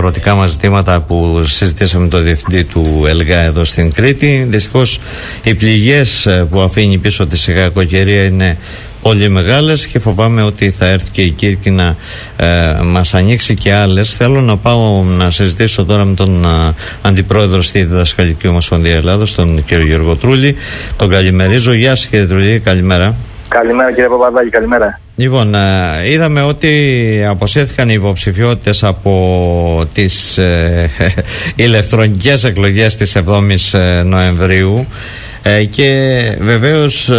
αγροτικά μας ζητήματα που συζητήσαμε με τον διευθυντή του ΕΛΓΑ εδώ στην Κρήτη. Δυστυχώς οι πληγές που αφήνει πίσω της η κακοκαιρία είναι πολύ μεγάλες και φοβάμαι ότι θα έρθει και η Κύρκη να μας ανοίξει και άλλες. Θέλω να πάω να συζητήσω τώρα με τον Αντιπρόεδρο στη Διδασκαλική Ομοσπονδία Ελλάδος, τον κύριο Γιώργο Τρούλη. Τον καλημερίζω. Γεια σας κύριε Τρούλη, καλημέρα. Καλημέρα κύριε Παπαδάκη, καλημέρα. Λοιπόν, είδαμε ότι αποσύρθηκαν οι υποψηφιότητες από τις ηλεκτρονικές εκλογές της 7ης Νοεμβρίου και βεβαίως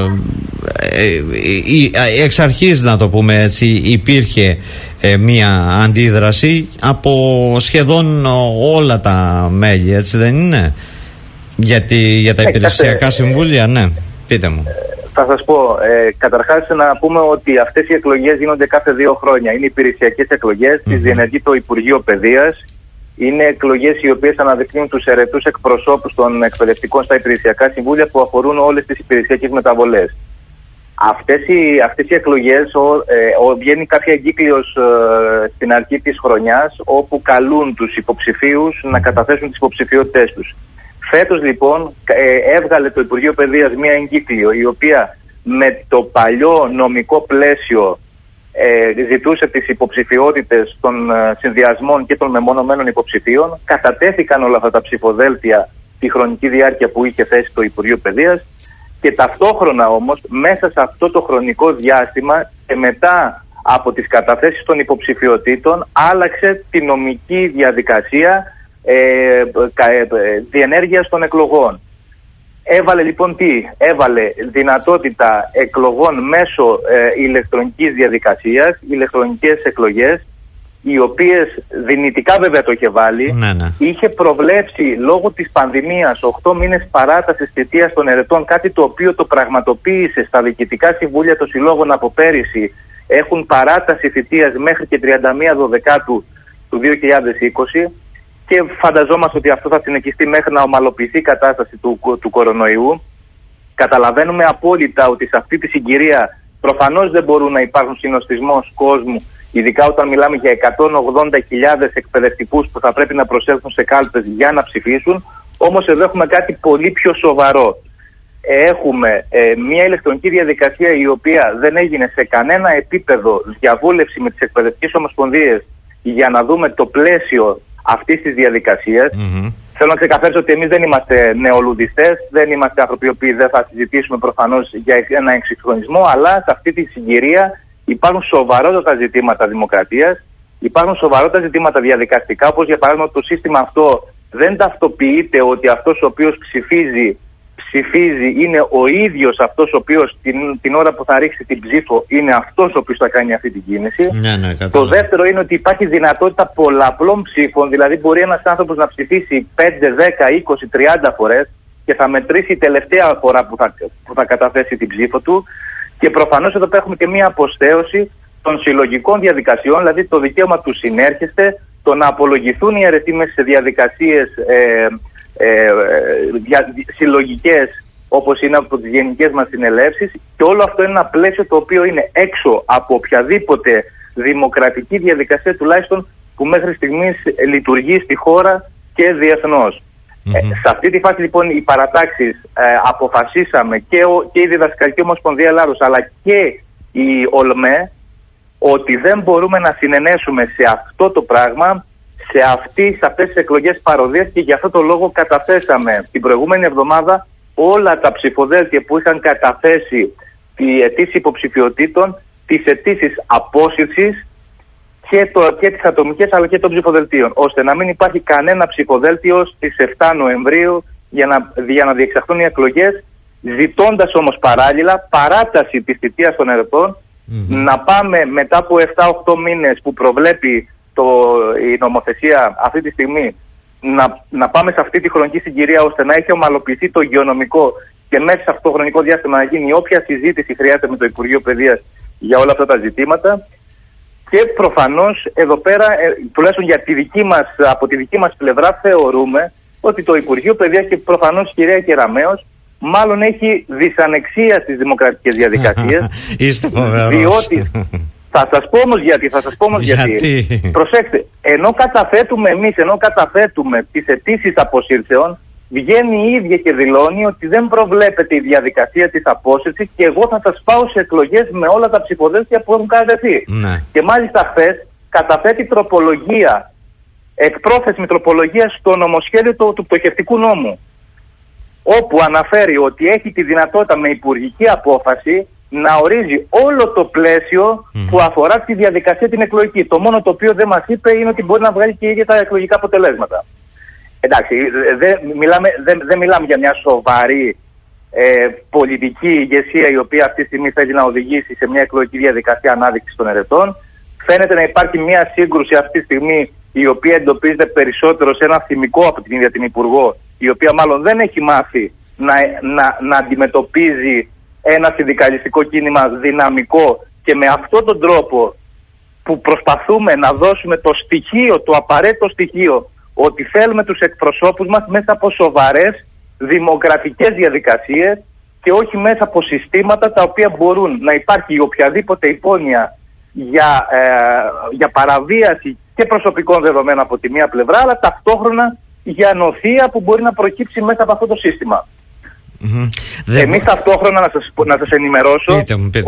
εξ αρχής, να το πούμε έτσι, υπήρχε μία αντίδραση από σχεδόν όλα τα μέλη, έτσι δεν είναι, για τα υπηρεσιακά συμβούλια? Ναι, πείτε μου. Θα σας πω, καταρχάς να πούμε ότι αυτές οι εκλογές γίνονται κάθε 2 χρόνια. Είναι υπηρεσιακές εκλογές, τις διενεργεί το Υπουργείο Παιδείας. Είναι εκλογές οι οποίες αναδεικνύουν τους αιρετούς εκπροσώπους των εκπαιδευτικών στα υπηρεσιακά συμβούλια που αφορούν όλες τις υπηρεσιακές μεταβολές. Αυτές οι εκλογές βγαίνει κάποια εγκύκλειος στην αρχή της χρονιάς, όπου καλούν τους υποψηφίους να καταθέσουν τις υποψηφιότητές τους. Φέτος λοιπόν έβγαλε το Υπουργείο Παιδείας μία εγκύκλιο, η οποία με το παλιό νομικό πλαίσιο ζητούσε τις υποψηφιότητες των συνδυασμών και των μεμονωμένων υποψηφίων. Κατατέθηκαν όλα αυτά τα ψηφοδέλτια τη χρονική διάρκεια που είχε θέσει το Υπουργείο Παιδείας, και ταυτόχρονα όμως μέσα σε αυτό το χρονικό διάστημα και μετά από τις καταθέσεις των υποψηφιότητων άλλαξε τη νομική διαδικασία διενέργειας των εκλογών. Έβαλε λοιπόν έβαλε δυνατότητα εκλογών μέσω ηλεκτρονικής διαδικασίας, ηλεκτρονικές εκλογές, οι οποίες δυνητικά βέβαια το είχε βάλει. Είχε προβλέψει λόγω της πανδημίας 8 μήνες παράτασης θητείας των ερετών, κάτι το οποίο το πραγματοποίησε στα διοικητικά συμβούλια των συλλόγων από πέρυσι. Έχουν παράταση θητείας μέχρι και 31 Δεκάτου του 2020. Και φανταζόμαστε ότι αυτό θα συνεχιστεί μέχρι να ομαλοποιηθεί η κατάσταση του κορονοϊού. Καταλαβαίνουμε απόλυτα ότι σε αυτή τη συγκυρία προφανώς δεν μπορούν να υπάρχουν συνοστισμός κόσμου, ειδικά όταν μιλάμε για 180.000 εκπαιδευτικούς που θα πρέπει να προσέλθουν σε κάλπες για να ψηφίσουν. Όμως εδώ έχουμε κάτι πολύ πιο σοβαρό. Έχουμε μια ηλεκτρονική διαδικασία η οποία δεν έγινε σε κανένα επίπεδο διαβούλευση με τις εκπαιδευτικές ομοσπονδίες για να δούμε το πλαίσιο αυτής της διαδικασίας. Θέλω να ξεκαθαρίσω ότι εμείς δεν είμαστε νεολουδιστές, δεν είμαστε άνθρωποι που δεν θα συζητήσουμε προφανώς για ένα εξυγχρονισμό, αλλά σε αυτή τη συγκυρία υπάρχουν σοβαρότατα ζητήματα δημοκρατίας, υπάρχουν σοβαρότατα ζητήματα διαδικαστικά, όπως για παράδειγμα το σύστημα αυτό δεν ταυτοποιείται ότι αυτός ο οποίος ψηφίζει είναι ο ίδιος αυτός ο οποίος την ώρα που θα ρίξει την ψήφο είναι αυτός ο οποίος θα κάνει αυτή την κίνηση. Το δεύτερο είναι ότι υπάρχει δυνατότητα πολλαπλών ψήφων, δηλαδή μπορεί ένας άνθρωπος να ψηφίσει 5, 10, 20, 30 φορές και θα μετρήσει η τελευταία φορά που θα καταθέσει την ψήφο του. Και προφανώς εδώ έχουμε και μία αποστέωση των συλλογικών διαδικασιών, δηλαδή το δικαίωμα του συνέρχεστε, το να απολογηθούν οι αιρετοί μέσα σε διαδικασίες συλλογικές όπως είναι από τις γενικές μας συνελεύσεις, και όλο αυτό είναι ένα πλαίσιο το οποίο είναι έξω από οποιαδήποτε δημοκρατική διαδικασία, τουλάχιστον που μέχρι στιγμής λειτουργεί στη χώρα και διεθνώς. Σε αυτή τη φάση λοιπόν οι παρατάξεις αποφασίσαμε και η Διδασκαλική Ομοσπονδία Ελλάδος αλλά και η ΟΛΜΕ ότι δεν μπορούμε να συνενέσουμε σε αυτό το πράγμα, σε αυτές τις εκλογές παροδίας, και γι' αυτό το λόγο καταθέσαμε την προηγούμενη εβδομάδα όλα τα ψηφοδέλτια που είχαν καταθέσει οι αιτήσεις υποψηφιότητων, τις αιτήσεις απόσυρσης και τις ατομικές αλλά και των ψηφοδελτίων, ώστε να μην υπάρχει κανένα ψηφοδέλτιο στις 7 Νοεμβρίου για να διεξαχθούν οι εκλογές, ζητώντας όμως παράλληλα παράταση της θητείας των ερετών, να πάμε μετά από 7-8 μήνες που προβλέπει η νομοθεσία αυτή τη στιγμή, να πάμε σε αυτή τη χρονική συγκυρία ώστε να έχει ομαλοποιηθεί το υγειονομικό και μέσα σε αυτό το χρονικό διάστημα να γίνει όποια συζήτηση χρειάζεται με το Υπουργείο Παιδείας για όλα αυτά τα ζητήματα. Και προφανώς εδώ πέρα, τουλάχιστον από τη δική μας πλευρά, θεωρούμε ότι το Υπουργείο Παιδείας και προφανώς η κυρία Κεραμέως μάλλον έχει δυσανεξία στις δημοκρατικές διαδικασίες. Είστε φοβερός. Θα σας πω όμως γιατί. Προσέξτε, ενώ καταθέτουμε τις αιτήσεις αποσύρσεων, βγαίνει η ίδια και δηλώνει ότι δεν προβλέπεται η διαδικασία της απόσυρσης και εγώ θα σας πάω σε εκλογές με όλα τα ψηφοδέλτια που έχουν κατατεθεί. Ναι. Και μάλιστα χθες καταθέτει τροπολογία, εκπρόθεσμη τροπολογία στο νομοσχέδιο του πτωχευτικού νόμου, όπου αναφέρει ότι έχει τη δυνατότητα με υπουργική απόφαση να ορίζει όλο το πλαίσιο που αφορά τη διαδικασία την εκλογική. Το μόνο το οποίο δεν μας είπε είναι ότι μπορεί να βγάλει και ίδια τα εκλογικά αποτελέσματα. Εντάξει, δεν μιλάμε για μια σοβαρή πολιτική ηγεσία η οποία αυτή τη στιγμή θέλει να οδηγήσει σε μια εκλογική διαδικασία ανάδειξης των ερετών. Φαίνεται να υπάρχει μια σύγκρουση αυτή τη στιγμή η οποία εντοπίζεται περισσότερο σε ένα θυμικό από την ίδια την Υπουργό, η οποία μάλλον δεν έχει μάθει να αντιμετωπίζει ένα συνδικαλιστικό κίνημα δυναμικό, και με αυτόν τον τρόπο που προσπαθούμε να δώσουμε το απαραίτητο στοιχείο ότι θέλουμε τους εκπροσώπους μας μέσα από σοβαρές δημοκρατικές διαδικασίες και όχι μέσα από συστήματα τα οποία μπορούν να υπάρχει οποιαδήποτε υπόνοια για παραβίαση και προσωπικών δεδομένων από τη μία πλευρά, αλλά ταυτόχρονα για νοθεία που μπορεί να προκύψει μέσα από αυτό το σύστημα. Εμείς ταυτόχρονα να σας ενημερώσω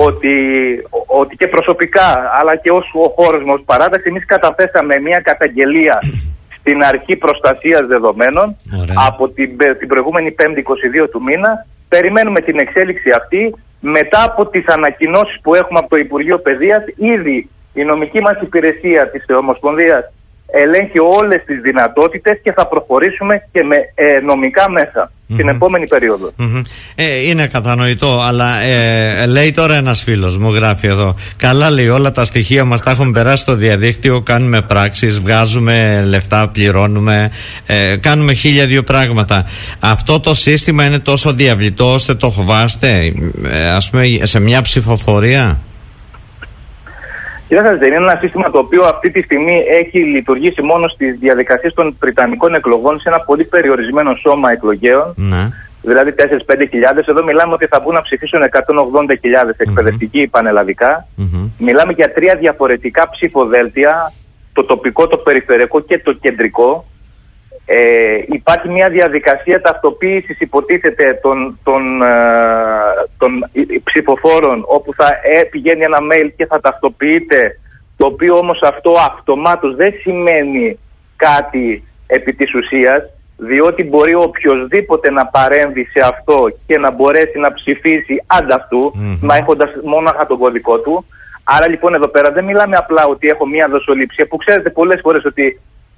ότι και προσωπικά αλλά και ως ο χώρος μας παράταξη, εμείς καταθέσαμε μια καταγγελία στην αρχή προστασίας δεδομένων. Από την προηγούμενη 5η 22 του μήνα. Περιμένουμε την εξέλιξη αυτή. Μετά από τις ανακοινώσεις που έχουμε από το Υπουργείο Παιδείας, ήδη η νομική μας υπηρεσία της Ομοσπονδίας ελέγχει όλες τις δυνατότητες και θα προχωρήσουμε και με νομικά μέσα την επόμενη περίοδο. Είναι κατανοητό, αλλά λέει τώρα ένας φίλος μου, γράφει εδώ, καλά λέει, όλα τα στοιχεία μας τα έχουμε περάσει στο διαδίκτυο, κάνουμε πράξεις, βγάζουμε λεφτά, πληρώνουμε, κάνουμε 1002 πράγματα. Αυτό το σύστημα είναι τόσο διαβλητό ώστε το φοβάστε, ας πούμε, σε μια ψηφοφορία? Κοιτάξτε, είναι ένα σύστημα το οποίο αυτή τη στιγμή έχει λειτουργήσει μόνο στις διαδικασίες των βρετανικών εκλογών σε ένα πολύ περιορισμένο σώμα εκλογέων, δηλαδή 4-5 χιλιάδες. Εδώ μιλάμε ότι θα μπουν να ψηφίσουν 180.000 εκπαιδευτικοί πανελλαδικά. Μιλάμε για 3 διαφορετικά ψηφοδέλτια, το τοπικό, το περιφερειακό και το κεντρικό. Υπάρχει μια διαδικασία ταυτοποίησης, υποτίθεται, των ψηφοφόρων, όπου θα πηγαίνει ένα mail και θα ταυτοποιείται, το οποίο όμως αυτό αυτομάτως δεν σημαίνει κάτι επί της ουσίας, διότι μπορεί οποιοσδήποτε να παρέμβει σε αυτό και να μπορέσει να ψηφίσει ανταυτού, μα έχοντας μόναχα τον κωδικό του. Άρα λοιπόν εδώ πέρα δεν μιλάμε απλά ότι έχω μια δοσοληψία, που ξέρετε πολλές φορές ότι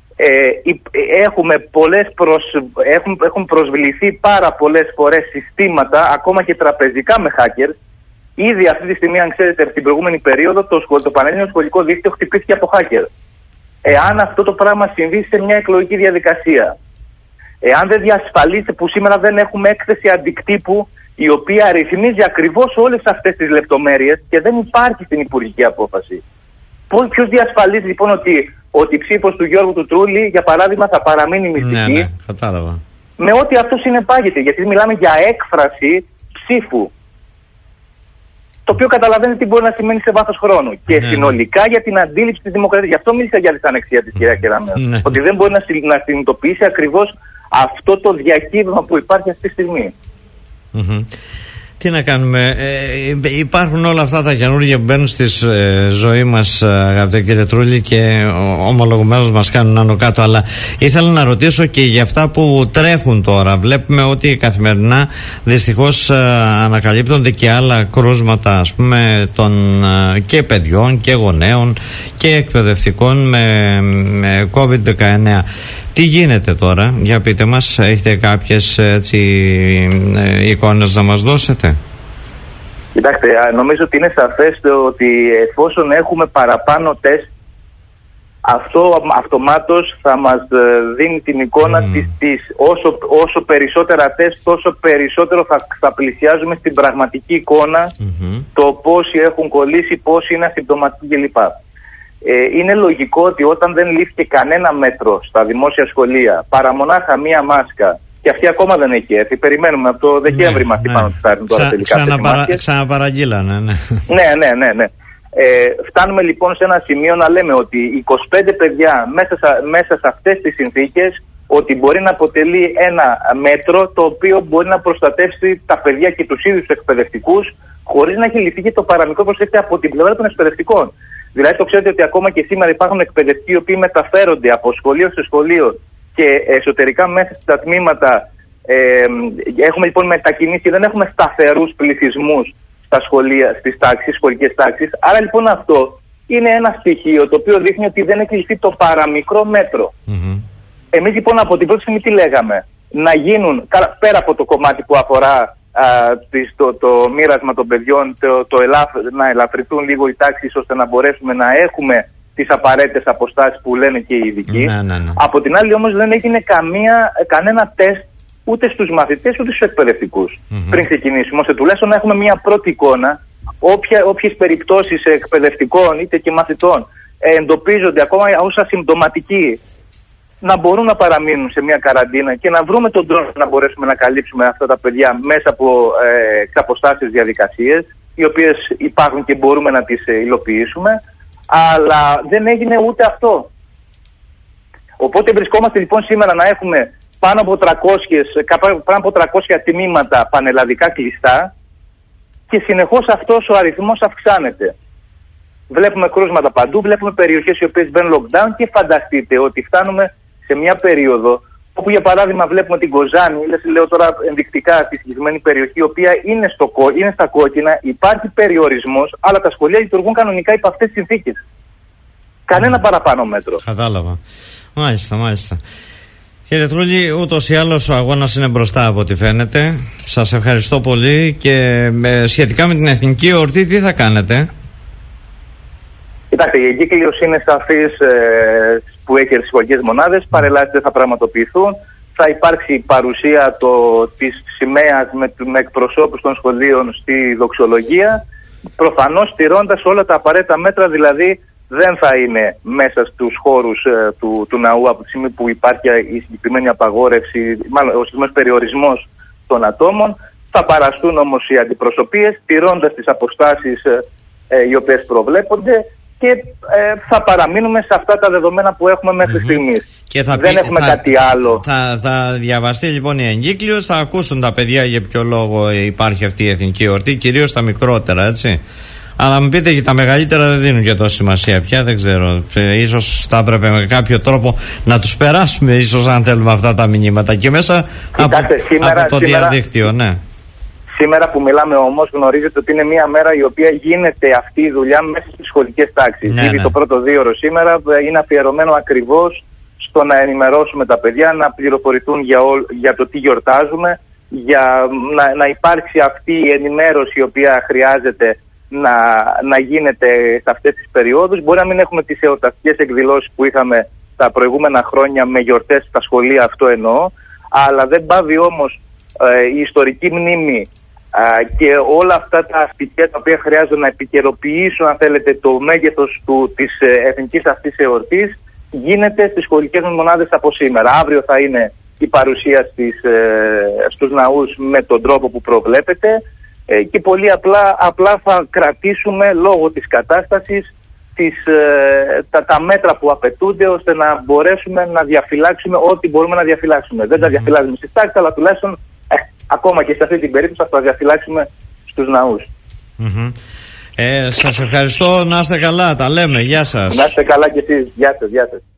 έχουν προσβληθεί πάρα πολλές φορές συστήματα, ακόμα και τραπεζικά, με hackers. Ήδη αυτή τη στιγμή, αν ξέρετε, την προηγούμενη περίοδο το Πανελλήνιο Σχολικό Δίκτυο χτυπήθηκε από hacker. Εάν αυτό το πράγμα συμβεί σε μια εκλογική διαδικασία, εάν δεν διασφαλίσετε, που σήμερα δεν έχουμε έκθεση αντικτύπου η οποία ρυθμίζει ακριβώς όλες αυτές τις λεπτομέρειες και δεν υπάρχει στην υπουργική απόφαση, ποιος διασφαλίζει λοιπόν ότι η ψήφος του Γιώργου του Τρούλη, για παράδειγμα, θα παραμείνει μυστική? Ναι, κατάλαβα. Με ό,τι αυτό συνεπάγεται, γιατί μιλάμε για έκφραση ψήφου, το οποίο καταλαβαίνετε τι μπορεί να σημαίνει σε βάθος χρόνου. Και συνολικά για την αντίληψη της δημοκρατίας. Γι' αυτό μίλησα για δυσανεξία της κυρία Κεραμέως. Ότι δεν μπορεί να συνειδητοποιήσει ακριβώς αυτό το διακύβευμα που υπάρχει αυτή τη στιγμή. Τι να κάνουμε, υπάρχουν όλα αυτά τα καινούργια που μπαίνουν στη ζωή μας, αγαπητέ κύριε Τρούλη, και ομολογουμένως μας κάνουν άνω κάτω, αλλά ήθελα να ρωτήσω και για αυτά που τρέχουν τώρα. Βλέπουμε ότι καθημερινά δυστυχώς ανακαλύπτονται και άλλα κρούσματα, ας πούμε, και παιδιών και γονέων και εκπαιδευτικών με COVID-19. Τι γίνεται τώρα, για πείτε μας, έχετε κάποιες εικόνες να μας δώσετε? Κοιτάξτε, νομίζω ότι είναι σαφές ότι εφόσον έχουμε παραπάνω τεστ, αυτό αυτομάτως θα μας δίνει την εικόνα όσο περισσότερα τεστ, τόσο περισσότερο θα πλησιάζουμε στην πραγματική εικόνα, το πόσοι έχουν κολλήσει, πόσοι είναι ασυμπτωματικοί κλπ. Είναι λογικό ότι όταν δεν λήφθηκε κανένα μέτρο στα δημόσια σχολεία, παρά μονάχα μία μάσκα, και αυτή ακόμα δεν έχει έρθει, περιμένουμε από το Δεκέμβρη μας είπαν ότι θα έρθουν τώρα τελικά. Ξαναπαραγγείλανε, ναι. Ναι. Φτάνουμε λοιπόν σε ένα σημείο να λέμε ότι 25 παιδιά μέσα σε αυτές τις συνθήκες, ότι μπορεί να αποτελεί ένα μέτρο το οποίο μπορεί να προστατεύσει τα παιδιά και τους ίδιους τους εκπαιδευτικούς, χωρίς να έχει ληφθεί και το παραμικρό προσέξτε από την πλευρά των εκπαιδευτικών. Δηλαδή, το ξέρετε ότι ακόμα και σήμερα υπάρχουν εκπαιδευτικοί οι οποίοι μεταφέρονται από σχολείο σε σχολείο και εσωτερικά μέσα στα τμήματα. Έχουμε λοιπόν μετακινήσει, δεν έχουμε σταθερούς πληθυσμούς στα σχολεία, στις τάξεις, σχολικές τάξεις. Άρα λοιπόν αυτό είναι ένα στοιχείο το οποίο δείχνει ότι δεν έχει ληφθεί το παραμικρό μέτρο. Εμείς λοιπόν από την πρώτη στιγμή τι λέγαμε? Να γίνουν, πέρα από το κομμάτι που αφορά το μοίρασμα των παιδιών, να ελαφρυθούν λίγο οι τάξεις ώστε να μπορέσουμε να έχουμε τις απαραίτητες αποστάσεις που λένε και οι ειδικοί. Από την άλλη όμως δεν έγινε κανένα τεστ ούτε στους μαθητές ούτε στους εκπαιδευτικούς πριν ξεκινήσουμε, ώστε τουλάχιστον να έχουμε μια πρώτη εικόνα όποιες περιπτώσεις εκπαιδευτικών είτε και μαθητών εντοπίζονται ακόμα ως ασυμπτωματικοί, να μπορούν να παραμείνουν σε μια καραντίνα και να βρούμε τον τρόπο να μπορέσουμε να καλύψουμε αυτά τα παιδιά μέσα από εξαποστάσεις διαδικασίες, οι οποίες υπάρχουν και μπορούμε να τις υλοποιήσουμε, αλλά δεν έγινε ούτε αυτό. Οπότε βρισκόμαστε λοιπόν σήμερα να έχουμε πάνω από 300 τμήματα πανελλαδικά κλειστά και συνεχώς αυτός ο αριθμός αυξάνεται. Βλέπουμε κρούσματα παντού, βλέπουμε περιοχές οι οποίες μπαίνουν lockdown και φανταστείτε ότι φτάνουμε σε μια περίοδο όπου για παράδειγμα βλέπουμε την Κοζάνη, λέω τώρα ενδεικτικά τη συγκεκριμένη περιοχή, η οποία είναι στα κόκκινα, υπάρχει περιορισμός, αλλά τα σχολεία λειτουργούν κανονικά υπό αυτές τις συνθήκες. Κανένα παραπάνω μέτρο. Κατάλαβα. Μάλιστα. Κύριε Τρούλη, ούτως ή άλλως ο αγώνας είναι μπροστά από ό,τι φαίνεται. Σας ευχαριστώ πολύ και σχετικά με την εθνική εορτή τι θα κάνετε? Κοιτάξτε, η εγκύκλειος είναι σαφής που έχει τις σχολικές μονάδες. Παρελάσεις δεν θα πραγματοποιηθούν. Θα υπάρξει παρουσία της σημαίας με εκπροσώπους των σχολείων στη δοξολογία. Προφανώς στηρώντας όλα τα απαραίτητα μέτρα, δηλαδή δεν θα είναι μέσα στους χώρους του ναού από τη στιγμή που υπάρχει η συγκεκριμένη απαγόρευση, μάλλον ο συγκεκριμένος περιορισμός των ατόμων. Θα παραστούν όμως οι αντιπροσωπείες, στηρώντας τις αποστάσεις οι οποίες προβλέπονται. Και θα παραμείνουμε σε αυτά τα δεδομένα που έχουμε μέχρι στιγμής. Δεν έχουμε κάτι άλλο. Θα διαβαστεί λοιπόν η εγκύκλειος, θα ακούσουν τα παιδιά για ποιο λόγο υπάρχει αυτή η εθνική εορτή, κυρίως τα μικρότερα, έτσι. Αλλά μου πείτε και τα μεγαλύτερα δεν δίνουν και τόση σημασία πια, δεν ξέρω. Ίσως θα έπρεπε με κάποιο τρόπο να τους περάσουμε, ίσως αν θέλουμε αυτά τα μηνύματα και μέσα από το διαδίκτυο, ναι. Σήμερα που μιλάμε όμως γνωρίζετε ότι είναι μια μέρα η οποία γίνεται αυτή η δουλειά μέσα στις σχολικές τάξεις. Ήδη το πρώτο 2ωρο σήμερα είναι αφιερωμένο ακριβώς στο να ενημερώσουμε τα παιδιά, να πληροφορηθούν για το τι γιορτάζουμε, για να υπάρξει αυτή η ενημέρωση η οποία χρειάζεται να γίνεται σε αυτές τις περιόδους. Μπορεί να μην έχουμε τις εορταστικές εκδηλώσεις που είχαμε τα προηγούμενα χρόνια με γιορτές στα σχολεία, αυτό εννοώ, αλλά δεν πάβει όμως η ιστορική μνήμη και όλα αυτά τα στοιχεία τα οποία χρειάζονται να επικαιροποιήσουν, αν θέλετε, το μέγεθος της εθνικής αυτής εορτής, γίνεται στις σχολικές μονάδες από σήμερα. Αύριο θα είναι η παρουσία στους ναούς με τον τρόπο που προβλέπετε και πολύ απλά θα κρατήσουμε λόγω της κατάστασης τα μέτρα που απαιτούνται ώστε να μπορέσουμε να διαφυλάξουμε ό,τι μπορούμε να διαφυλάξουμε. Δεν τα διαφυλάξουμε στις τάξεις, αλλά τουλάχιστον ακόμα και σε αυτή την περίπτωση θα τα διαφυλάξουμε στους ναούς. Σας ευχαριστώ, να είστε καλά, τα λέμε, γεια σας. Να είστε καλά και εσείς, γεια σας.